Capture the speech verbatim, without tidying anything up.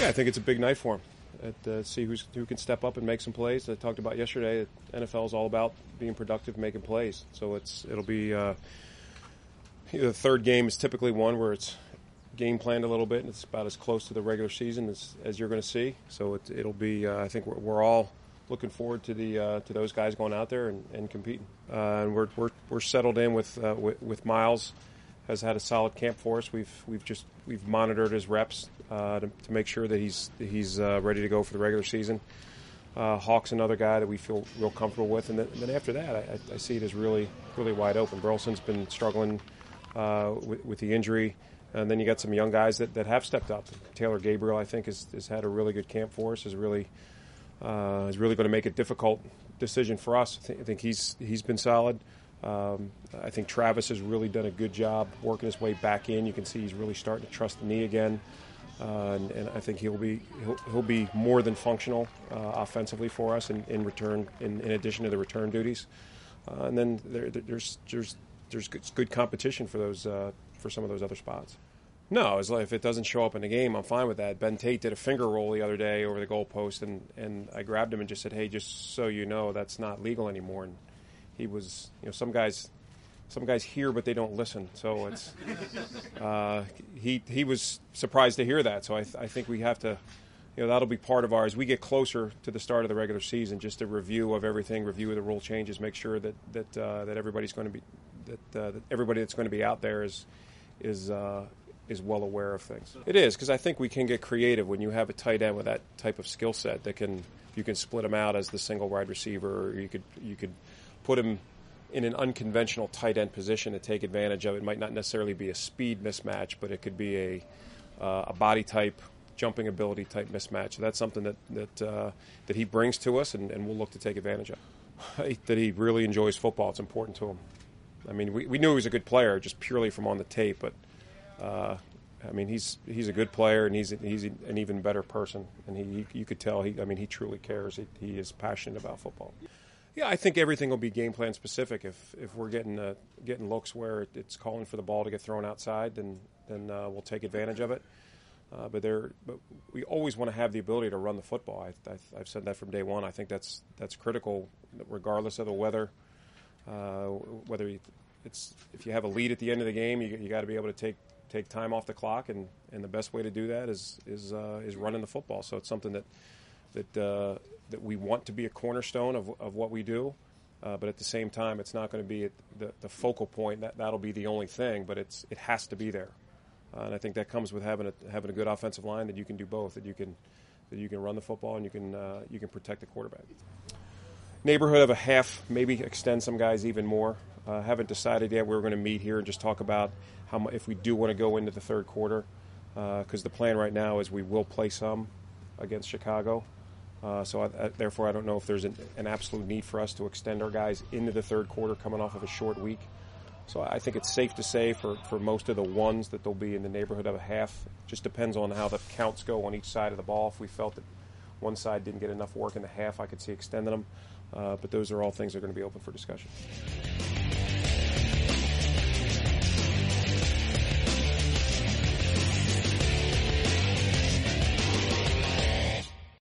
Yeah, I think it's a big night for him. At, uh, see who's, who can step up and make some plays. I talked about yesterday, the N F L is all about being productive, making plays. So it's it'll be uh, the third game is typically one where it's game planned a little bit, and it's about as close to the regular season as, as you're going to see. So it, it'll be. Uh, I think we're, we're all looking forward to the uh, to those guys going out there and, and competing. Uh, and we're we're we're settled in with, uh, with with Miles. Has had a solid camp for us. We've we've just we've monitored his reps uh, to, to make sure that he's he's uh, ready to go for the regular season. Uh, Hawk's another guy that we feel real comfortable with, and then, and then after that, I, I see it as really really wide open. Burleson's been struggling uh, with, with the injury, and then you got some young guys that, that have stepped up. Taylor Gabriel, I think, has, has had a really good camp for us. Is really uh, is really going to make a difficult decision for us. I, th- I think he's he's been solid. Um, I think Travis has really done a good job working his way back in. You can see he's really starting to trust the knee again, uh, and, and I think he'll be he'll, he'll be more than functional uh, offensively for us in, in return. In, in addition to the return duties, uh, and then there, there's there's there's good, good competition for those uh, for some of those other spots. No, it's like if it doesn't show up in the game, I'm fine with that. Ben Tate did a finger roll the other day over the goalpost, and, and I grabbed him and just said, "Hey, just so you know, that's not legal anymore." And he was, you know, some guys, some guys hear but they don't listen. So it's uh, he he was surprised to hear that. So I th- I think we have to, you know, that'll be part of ours. We get closer to the start of the regular season, just a review of everything, review of the rule changes, make sure that that uh, that everybody's going to be that, uh, that everybody that's going to be out there is is uh, is well aware of things. It is, because I think we can get creative when you have a tight end with that type of skill set that can you can split him out as the single wide receiver, or you could you could. put him in an unconventional tight end position to take advantage of. It might not necessarily be a speed mismatch, but it could be a uh, a body type, jumping ability type mismatch. So that's something that that uh, that he brings to us, and, and we'll look to take advantage of. That he really enjoys football. It's important to him. I mean, we, we knew he was a good player just purely from on the tape, but uh, I mean, he's he's a good player, and he's he's an even better person. And he, he you could tell he I mean he truly cares. He, he is passionate about football. Yeah, I think everything will be game plan specific. If if we're getting uh, getting looks where it's calling for the ball to get thrown outside, then then uh, we'll take advantage of it. Uh, but there, but we always want to have the ability to run the football. I, I, I've said that from day one. I think that's that's critical, regardless of the weather. Uh, whether it's if you have a lead at the end of the game, you you got to be able to take take time off the clock, and, and the best way to do that is is uh, is running the football. So it's something that. that uh, that we want to be a cornerstone of of what we do, uh, but at the same time, it's not going to be the, the focal point. That that'll be the only thing, but it's it has to be there, uh, and I think that comes with having a having a good offensive line that you can do both. That you can that you can run the football and you can uh, you can protect the quarterback. Neighborhood of a half, maybe extend some guys even more. Uh, haven't decided yet. We're going to meet here and just talk about how much, if we do want to go into the third quarter, because uh, the plan right now is we will play some against Chicago. Uh, so, I, I, therefore, I don't know if there's an, an absolute need for us to extend our guys into the third quarter coming off of a short week. So I think it's safe to say for, for most of the ones that they'll be in the neighborhood of a half. Just depends on how the counts go on each side of the ball. If we felt that one side didn't get enough work in the half, I could see extending them. Uh, but those are all things that are going to be open for discussion.